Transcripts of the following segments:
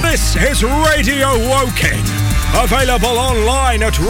This is Radio Woking. Available online at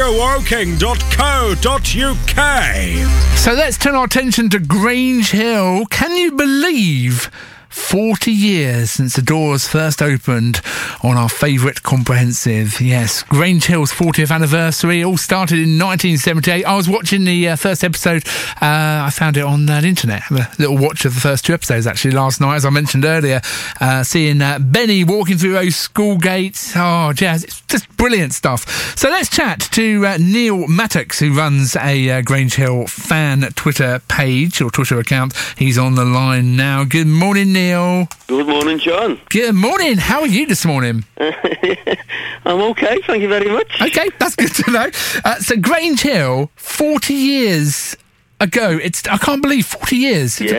radiowoking.co.uk. So let's turn our attention to Grange Hill. Can you believe 40 years since the doors first opened on our favourite comprehensive? Yes, Grange Hill's 40th anniversary. It all started in 1978. I was watching the first episode. I found it on the internet. Have a little watch of the first two episodes actually last night, as I mentioned earlier. Seeing Benny walking through those school gates. Oh, jazz. It's just brilliant stuff. So let's chat to Neil Mattox, who runs a Grange Hill fan Twitter page or Twitter account. He's on the line now. Good morning, Neil. Good morning, John. Good morning. How are you this morning? I'm okay, thank you very much. Okay, that's good to know. So Grange Hill, 40 years ago. I can't believe 40 years. Yeah,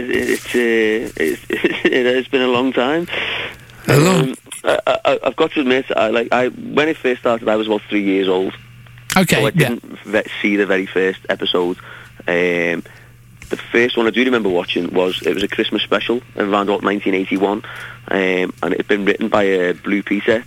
it has been a long time. I've got to admit, when it first started, I was about 3 years old. Okay, so I didn't see the very first episode. The first one I do remember watching was a Christmas special around about 1981, and it had been written by Blue Peter.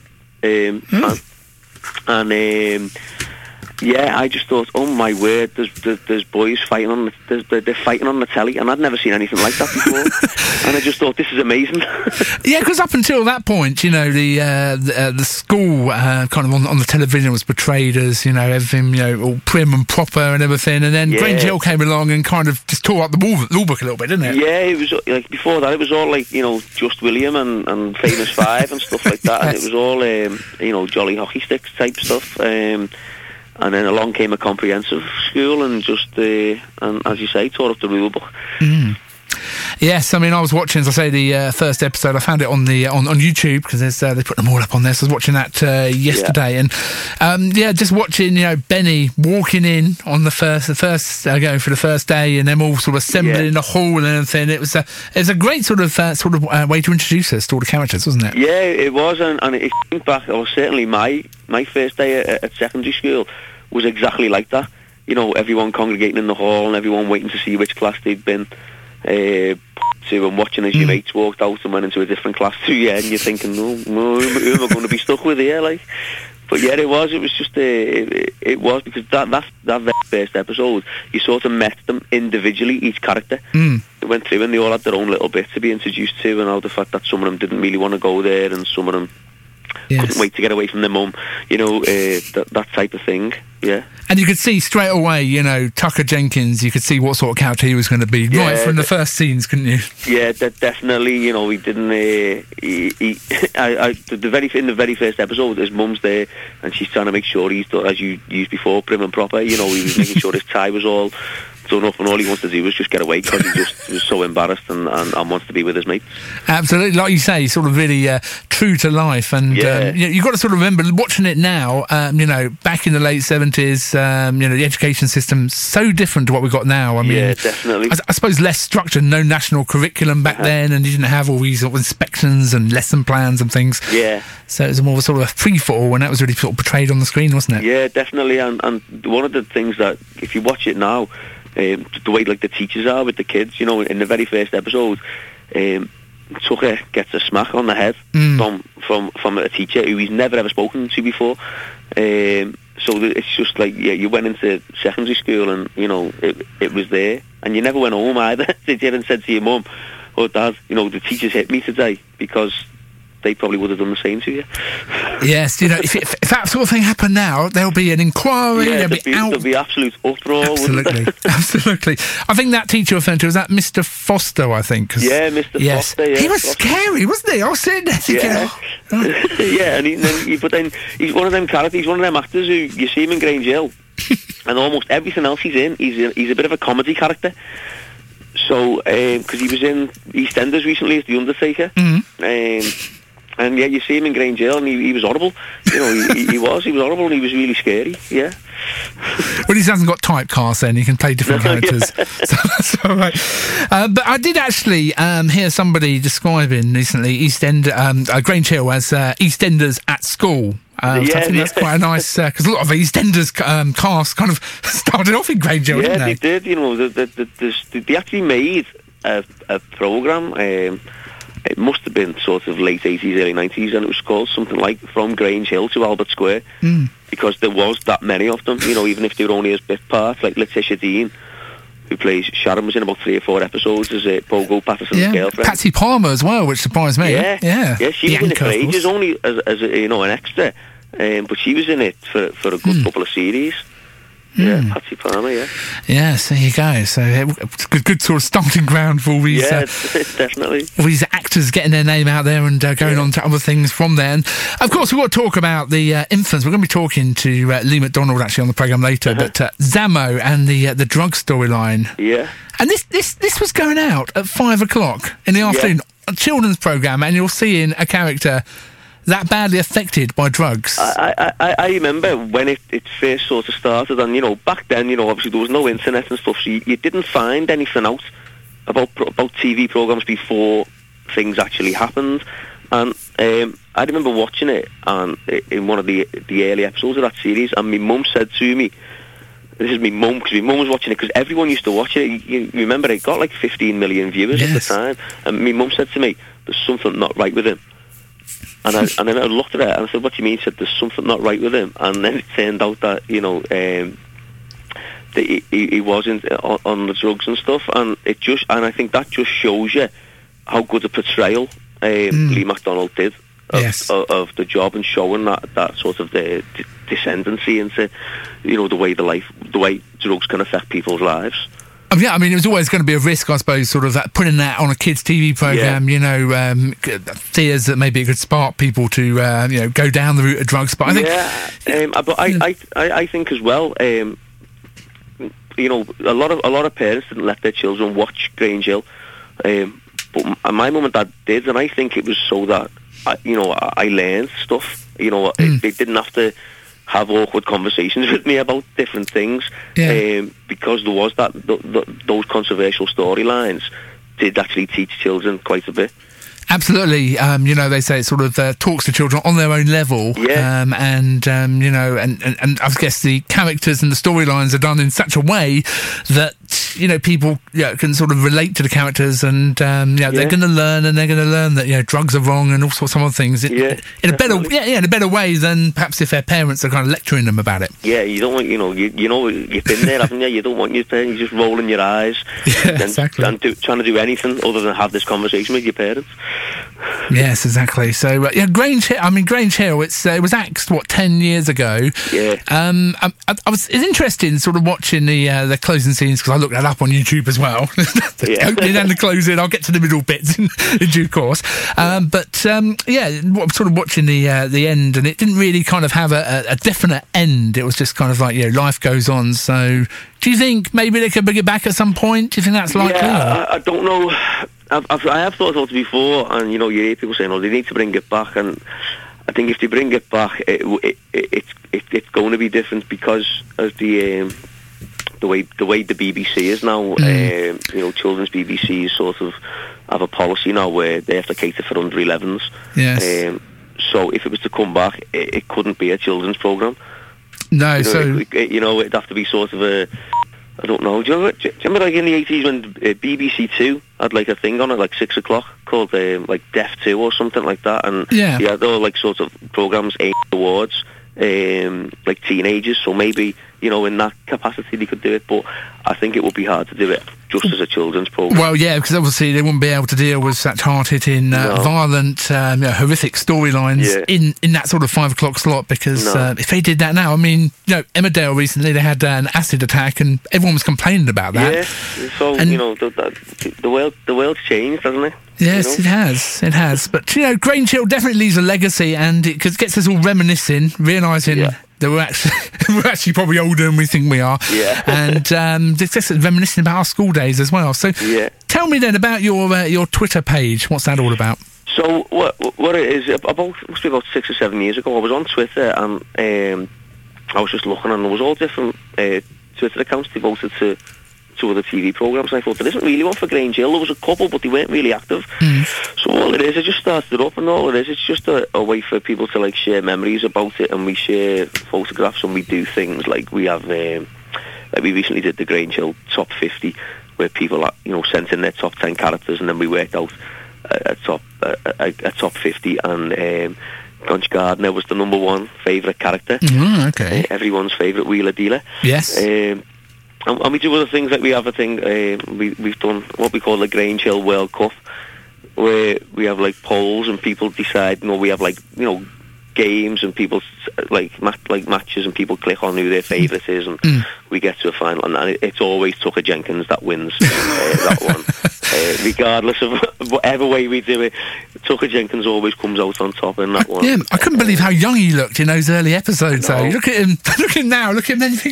Yeah, I just thought, oh my word, there's boys fighting on they're fighting on the telly, and I'd never seen anything like that before. And I just thought, this is amazing. Yeah, because up until that point, you know, the school kind of on the television was portrayed as, you know, everything, you know, all prim and proper and everything, and then Grange Hill came along and kind of just tore up the rule book a little bit, didn't it? Yeah, it was like before that, it was all like, you know, Just William and Famous Five and stuff like that, and it was all you know, Jolly Hockey Sticks type stuff. And then along came a comprehensive school and just, and as you say, tore up the rule book. Mm. Yes, I mean, I was watching, as I say, the first episode. I found it on YouTube because they put them all up on there. So I was watching that yesterday, and just watching, you know, Benny walking in on the first going for the first day, and them all sort of assembling in the hall and everything. It was a great sort of way to introduce us to all the characters, wasn't it? Yeah, it was, and if you think back, or certainly my first day at secondary school was exactly like that. You know, everyone congregating in the hall and everyone waiting to see which class they'd been to, and watching as your mates walked out and went into a different class to you, and you're thinking, no, who am I going to be stuck with here, like? But yeah, it was just it was because that very first episode, you sort of met them individually, each character. They went through and they all had their own little bit to be introduced to, and all the fact that some of them didn't really want to go there, and some of them couldn't wait to get away from their mum, you know, that type of thing. Yeah. And you could see straight away, you know, Tucker Jenkins, you could see what sort of character he was going to be, right from the first scenes, couldn't you? Yeah, definitely, you know, he didn't, in the very first episode, his mum's there, and she's trying to make sure he's, as you used before, prim and proper, you know, he was making sure his tie was all done up, and all he wants to do was just get away because he just was so embarrassed and wants to be with his mates. Absolutely, like you say, sort of really true to life, and you've got to sort of remember, watching it now, you know, back in the late 70s, you know, the education system's so different to what we've got now. I mean, definitely. I suppose less structure, no national curriculum back then, and you didn't have all these sort of inspections and lesson plans and things. Yeah. So it was more of a sort of free-for-all, and that was really sort of portrayed on the screen, wasn't it? Yeah, definitely, and one of the things that, if you watch it now, the way like the teachers are with the kids, you know, in the very first episode, Tucker gets a smack on the head from a teacher who he's never ever spoken to before. So it's just like, you went into secondary school and, you know, it was there, and you never went home either, did you? And said to your mum or dad, you know, the teachers hit me today, because they probably would have done the same to you. Yes, you know, if that sort of thing happened now, there'll be an inquiry, there'll be absolute uproar. Absolutely, absolutely. I think that teacher referring to was that Mr. Foster, I think. Yeah, Mr. Foster. Yeah, he was scary, wasn't he? I was sitting there thinking, yeah, but then he's one of them characters. He's one of them actors who you see him in Grange Hill, and almost everything else he's in, he's a bit of a comedy character. So, because he was in EastEnders recently as the Undertaker, and yeah, you see him in Grange Hill, and he was horrible. You know, he was horrible, and he was really scary. Yeah. Well, he hasn't got typecast then, he can play different characters. So that's all right. But I did actually hear somebody describing recently Grange Hill as EastEnders at school. I think that's quite a nice, because a lot of EastEnders cast kind of started off in Grange Hill, didn't they? Yeah, they did. You know, they actually made a programme it must have been sort of late 80s, early 90s, and it was called something like From Grange Hill to Albert Square, because there was that many of them, you know, even if they were only as bit parts, like Letitia Dean, who plays Sharon, was in about 3 or 4 episodes as Pogo Patterson's girlfriend. Patsy Palmer as well, which surprised me. Yeah, she was in it for ages, only as a, you know, an extra, but she was in it for a good couple of series. Yeah, Patsy Palmer, yeah. Yes, there you go. So it's a good sort of starting ground for all these... Yeah, definitely. All these actors getting their name out there and going on to other things from there. And, of course, we've got to talk about the infants. We're going to be talking to Lee McDonald, actually, on the programme later, but Zammo and the drug storyline. Yeah. And this was going out at 5 o'clock in the afternoon, a children's programme, and you're seeing a character that badly affected by drugs. I remember when it first sort of started, and, you know, back then, you know, obviously there was no internet and stuff, so you didn't find anything out about TV programmes before things actually happened. And I remember watching it in one of the early episodes of that series, and my mum said to me, this is my mum, because my mum was watching it, because everyone used to watch it. You remember, it got like 15 million viewers at the time, and my mum said to me, there's something not right with him. And then I looked at it and I said, what do you mean? She said, there's something not right with him. And then it turned out that, you know, that he wasn't on the drugs and stuff. And I think that just shows you how good a portrayal Lee McDonald did of the job, and showing that sort of the descendancy into, you know, the way drugs can affect people's lives. Yeah, I mean, it was always going to be a risk, I suppose, sort of putting that on a kids' TV programme, you know, fears that maybe it could spark people to, you know, go down the route of drugs. But I think... but I think as well, you know, a lot of parents didn't let their children watch Grange Hill, but my mum and dad did, and I think it was so that, you know, I learned stuff. You know, they didn't have to have awkward conversations with me about different things, because there was those controversial storylines did actually teach children quite a bit. Absolutely. You know, they say it sort of talks to children on their own level. Yeah. And you know, and I guess the characters and the storylines are done in such a way that, you know, people can sort of relate to the characters, and they're going to learn, and they're going to learn that, you know, drugs are wrong and all sorts of other things in a better way than perhaps if their parents are kind of lecturing them about it. Yeah, you don't want, you know, you've been there, haven't you? You don't want your parents just rolling your eyes and trying to do anything other than have this conversation with your parents. Yes, exactly. So Grange Hill. I mean, Grange Hill. It was axed 10 years ago. Yeah. It's interesting, sort of watching the closing scenes, because I looked that up on YouTube as well. The opening and the closing. I'll get to the middle bits in due course. Sort of watching the end, and it didn't really kind of have a definite end. It was just kind of like, you know, life goes on. So, do you think maybe they could bring it back at some point? Do you think that's likely? Yeah, I don't know. I have thought about it before, and, you know, you hear people saying, "Oh, they need to bring it back," and I think if they bring it back, it's going to be different, because of the way the BBC is now. You know, children's BBC sort of have a policy now where they have to cater for under 11s. Yes. So if it was to come back, it couldn't be a children's programme. No, you know, you know, it'd have to be sort of a, I don't know. Do you remember like in the 80s when BBC Two had like a thing on at like 6 o'clock called like Deaf 2 or something like that, and they had all like sort of programmes aimed towards like teenagers. So maybe, you know, in that capacity they could do it, but I think it would be hard to do it just as a children's programme. Well, yeah, because obviously they wouldn't be able to deal with such hard-hitting, violent, horrific storylines in that sort of 5 o'clock slot, because if they did that now, I mean, you know, Emmerdale recently, they had an acid attack and everyone was complaining about that. Yeah, so, and, you know, the world's changed, hasn't it? Yes, you know? It has. But, you know, Grange Hill definitely leaves a legacy, and it gets us all reminiscing, realising that we're actually probably older than we think we are. Yeah. And just reminiscing about our school days as well. So tell me then about your Twitter page. What's that all about? So what it is, must be about 6 or 7 years ago, I was on Twitter, and I was just looking, and there was all different Twitter accounts devoted to other TV programmes, and I thought, there isn't really one for Grange Hill. There was a couple, but they weren't really active. So all it is, I just started it up, and all it is, it's just a way for people to like share memories about it, and we share photographs, and we do things like we have, like we recently did the Grange Hill Top 50, where people, you know, sent in their top 10 characters, and then we worked out a top a top 50, and Conch Gardner was the number one favourite character. Okay. Everyone's favourite wheeler dealer. Yes. And we do other things, like we have a thing, we've done what we call the Grange Hill World Cup, where we have like polls and people decide, we have like, games and people like matches, and people click on who their favourite is, and we get to a final, and it's always Tucker Jenkins that wins that one. Regardless of whatever way we do it, Tucker Jenkins always comes out on top in that one. Yeah, I couldn't believe how young he looked in those early episodes, though. Look at him now, look at him then, you think,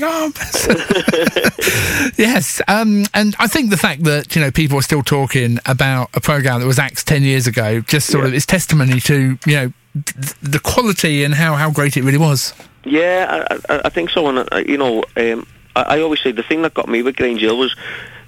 yes, and I think the fact that, people are still talking about a programme that was axed 10 years ago just sort of is testimony to, the quality and how great it really was. Yeah, I think so, and I always say the thing that got me with Grange Hill was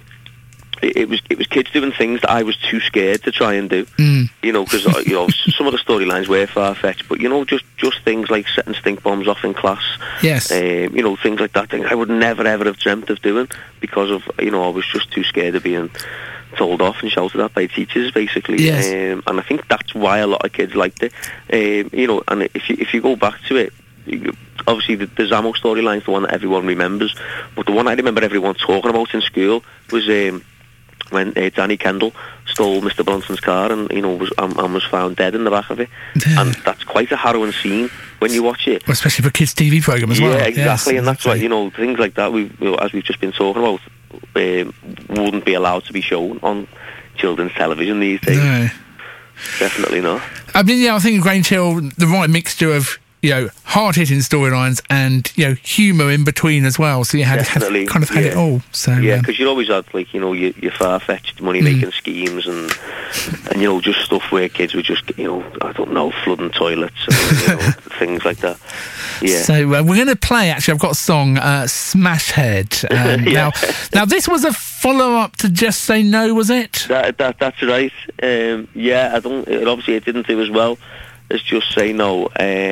it was kids doing things that I was too scared to try and do. Because some of the storylines were far-fetched, but just things like setting stink bombs off in class. Yes. Things like that. I would never ever have dreamt of doing because of I was just too scared of being told off and shouted at by teachers, basically. Yes. And I think that's why a lot of kids liked it. And if you go back to it, obviously the Zamo storyline's the one that everyone remembers, but the one I remember everyone talking about in school was when Danny Kendall stole Mr. Bronson's car and was found dead in the back of it. Yeah. And that's quite a harrowing scene when you watch it. Well, especially for a kids' TV programme as well. Yeah, exactly. Yes, and that's why things like that, as we've just been talking about, wouldn't be allowed to be shown on children's television these days. No. Definitely not. I mean, I think Grange Hill, the right mixture of hard-hitting storylines and humour in between as well. So you had it all. So because you always had your far-fetched money-making schemes and just stuff where kids were just I don't know, flooding toilets and things like that. Yeah. So we're going to play. Actually, I've got a song, Smash Head. Now this was a follow-up to Just Say No, was it? That's right. Obviously it didn't do as well as Just Say No,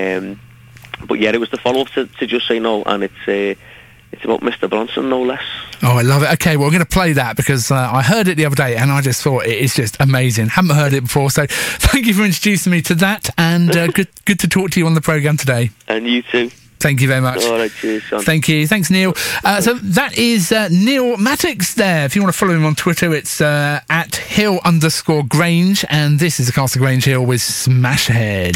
but it was the follow-up to Just Say No, and it's about Mr. Bronson, no less. Oh, I love it. Okay, well, we're going to play that because I heard it the other day and I just thought it is just amazing. Haven't heard it before, so thank you for introducing me to that, and good to talk to you on the programme today. And you too. Thank you very much. All right, cheers, Sean. Thank you. Thanks, Neil. So that is Neil Mattocks there. If you want to follow him on Twitter, it's at Hill_Grange, and this is the cast of Grange Hill with Smash Head.